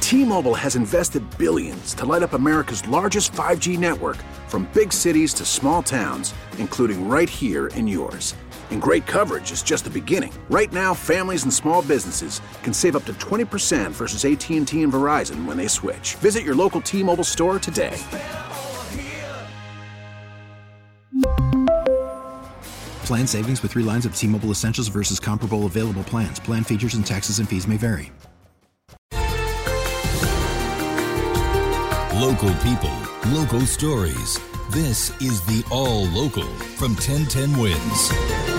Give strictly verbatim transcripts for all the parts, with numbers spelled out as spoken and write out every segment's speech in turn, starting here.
T-Mobile has invested billions to light up America's largest five G network, from big cities to small towns, including right here in yours. And great coverage is just the beginning. Right now, families and small businesses can save up to twenty percent versus A T and T and Verizon when they switch. Visit your local T-Mobile store today. Plan savings with three lines of T-Mobile Essentials versus comparable available plans. Plan features and taxes and fees may vary. Local people, local stories. This is the All Local from ten ten Wins.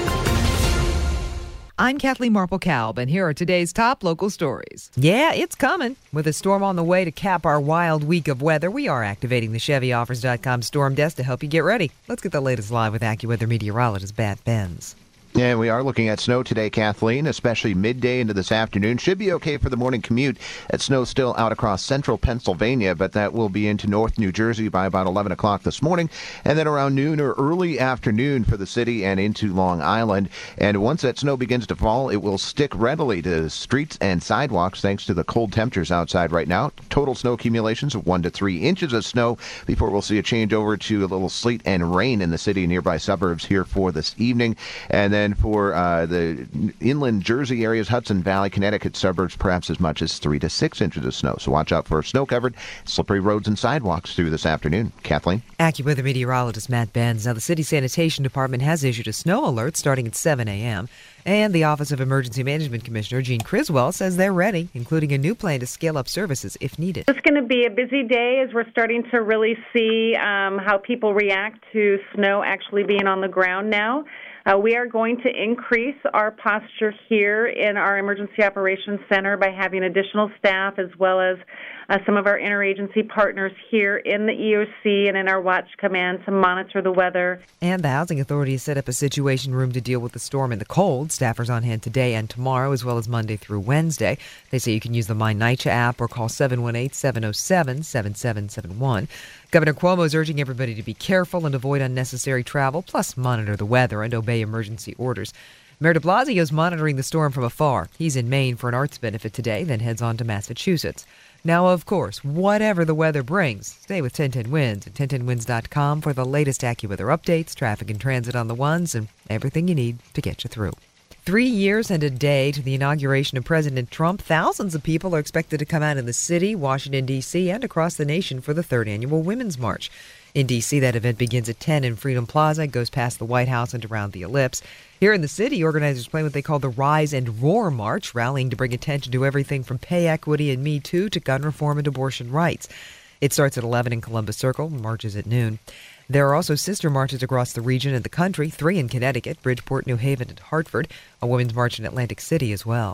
I'm Kathleen Marple-Kalb, and here are today's top local stories. Yeah, it's coming. With a storm on the way to cap our wild week of weather, we are activating the Chevy Offers dot com storm desk to help you get ready. Let's get the latest live with AccuWeather meteorologist Matt Benz. Yeah, we are looking at snow today, Kathleen, especially midday into this afternoon. Should be okay for the morning commute. That snow still out across central Pennsylvania, but that will be into north New Jersey by about eleven o'clock this morning, and then around noon or early afternoon for the city and into Long Island. And once that snow begins to fall, it will stick readily to streets and sidewalks thanks to the cold temperatures outside right now. Total snow accumulations of one to three inches of snow before we'll see a change over to a little sleet and rain in the city and nearby suburbs here for this evening. And then And for uh, the inland Jersey areas, Hudson Valley, Connecticut suburbs, perhaps as much as three to six inches of snow. So watch out for snow-covered, slippery roads and sidewalks through this afternoon. Kathleen? AccuWeather meteorologist Matt Benz. Now, the city sanitation department has issued a snow alert starting at seven a.m., and the Office of Emergency Management Commissioner Jean Criswell says they're ready, including a new plan to scale up services if needed. It's going to be a busy day as we're starting to really see um, how people react to snow actually being on the ground now. Uh, we are going to increase our posture here in our Emergency Operations Center by having additional staff as well as uh, some of our interagency partners here in the E O C and in our watch command to monitor the weather. And the Housing Authority has set up a situation room to deal with the storm and the cold. Staffers on hand today and tomorrow, as well as Monday through Wednesday. They say you can use the My NYCHA app or call seven one eight, seven oh seven, seven seven seven one. Governor Cuomo is urging everybody to be careful and avoid unnecessary travel, plus monitor the weather and obey emergency orders. Mayor de Blasio is monitoring the storm from afar. He's in Maine for an arts benefit today, then heads on to Massachusetts. Now, of course, whatever the weather brings, stay with ten ten Wins at ten ten wins dot com for the latest AccuWeather updates, traffic and transit on the ones, and everything you need to get you through. Three years and a day to the inauguration of President Trump, thousands of people are expected to come out in the city, Washington, D C, and across the nation for the third annual Women's March. In D C, that event begins at ten in Freedom Plaza, goes past the White House and around the Ellipse. Here in the city, organizers plan what they call the Rise and Roar March, rallying to bring attention to everything from pay equity and Me Too to gun reform and abortion rights. It starts at eleven in Columbus Circle, marches at noon. There are also sister marches across the region and the country, three in Connecticut, Bridgeport, New Haven, and Hartford, a women's march in Atlantic City as well.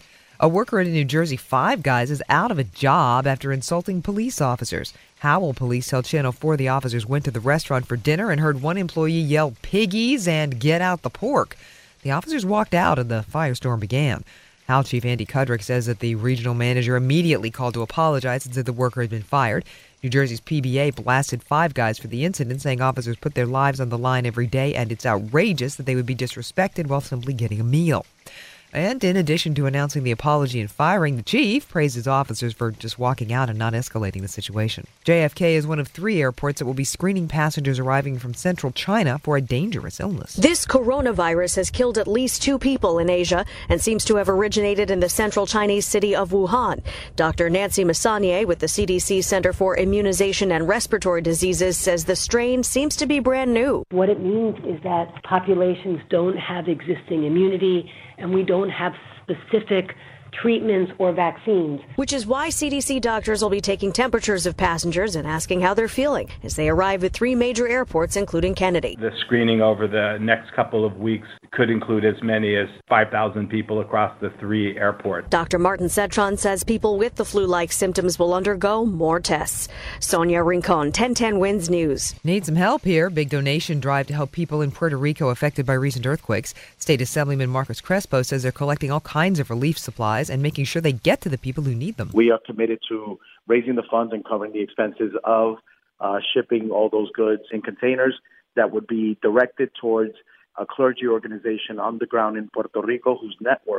A worker at a New Jersey Five Guys is out of a job after insulting police officers. Howell police tell Channel four the officers went to the restaurant for dinner and heard one employee yell, "Piggies," and "Get out the pork." The officers walked out and the firestorm began. Howell Chief Andy Kudrick says that the regional manager immediately called to apologize and said the worker had been fired. New Jersey's P B A blasted Five Guys for the incident, saying officers put their lives on the line every day and it's outrageous that they would be disrespected while simply getting a meal. And in addition to announcing the apology and firing, the chief praises officers for just walking out and not escalating the situation. J F K is one of three airports that will be screening passengers arriving from central China for a dangerous illness. This coronavirus has killed at least two people in Asia and seems to have originated in the central Chinese city of Wuhan. Doctor Nancy Messonnier with the C D C Center for Immunization and Respiratory Diseases says the strain seems to be brand new. What it means is that populations don't have existing immunity and we don't have specific treatments or vaccines. Which is why C D C doctors will be taking temperatures of passengers and asking how they're feeling as they arrive at three major airports, including Kennedy. The screening over the next couple of weeks could include as many as five thousand people across the three airports. Doctor Martin Cetron says people with the flu-like symptoms will undergo more tests. Sonia Rincon, ten ten Wins News. Need some help here. Big donation drive to help people in Puerto Rico affected by recent earthquakes. State Assemblyman Marcos Crespo says they're collecting all kinds of relief supplies and making sure they get to the people who need them. We are committed to raising the funds and covering the expenses of uh, shipping all those goods in containers that would be directed towards a clergy organization on the ground in Puerto Rico whose network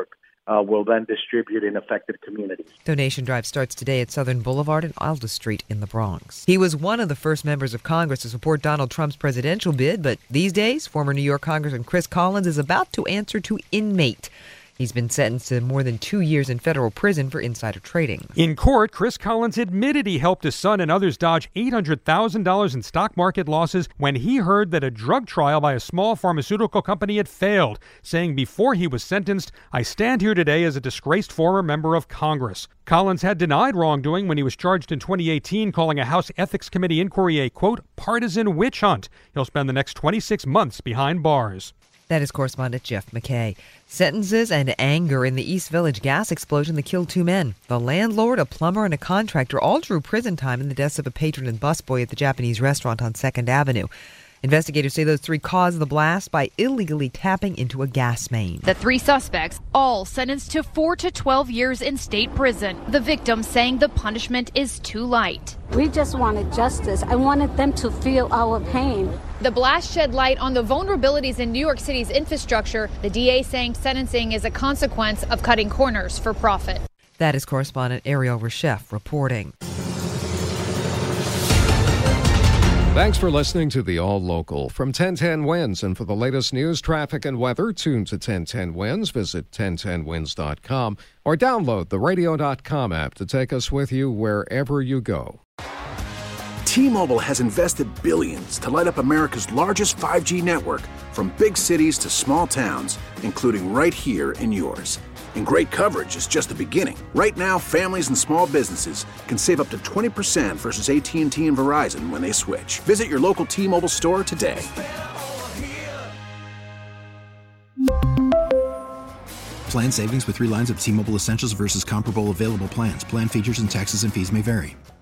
uh, will then distribute in affected communities. Donation drive starts today at Southern Boulevard and Aldous Street in the Bronx. He was one of the first members of Congress to support Donald Trump's presidential bid, but these days, former New York Congressman Chris Collins is about to answer to inmate. He's been sentenced to more than two years in federal prison for insider trading. In court, Chris Collins admitted he helped his son and others dodge eight hundred thousand dollars in stock market losses when he heard that a drug trial by a small pharmaceutical company had failed, saying before he was sentenced, "I stand here today as a disgraced former member of Congress." Collins had denied wrongdoing when he was charged in twenty eighteen, calling a House Ethics Committee inquiry a, quote, partisan witch hunt. He'll spend the next twenty-six months behind bars. That is correspondent Jeff McKay. Sentences and anger in the East Village gas explosion that killed two men. The landlord, a plumber, and a contractor all drew prison time in the deaths of a patron and busboy at the Japanese restaurant on second Avenue. Investigators say those three caused the blast by illegally tapping into a gas main. The three suspects, all sentenced to four to twelve years in state prison. The victim saying the punishment is too light. We just wanted justice. I wanted them to feel our pain. The blast shed light on the vulnerabilities in New York City's infrastructure. The D A saying sentencing is a consequence of cutting corners for profit. That is correspondent Ariel Reshef reporting. Thanks for listening to the All Local from ten ten Winds. And for the latest news, traffic, and weather, tune to ten ten Winds. Visit ten ten winds dot com or download the radio dot com app to take us with you wherever you go. T-Mobile has invested billions to light up America's largest five G network, from big cities to small towns, including right here in yours. And great coverage is just the beginning. Right now, families and small businesses can save up to twenty percent versus A T and T and Verizon when they switch. Visit your local T-Mobile store today. Plan savings with three lines of T-Mobile Essentials versus comparable available plans. Plan features and taxes and fees may vary.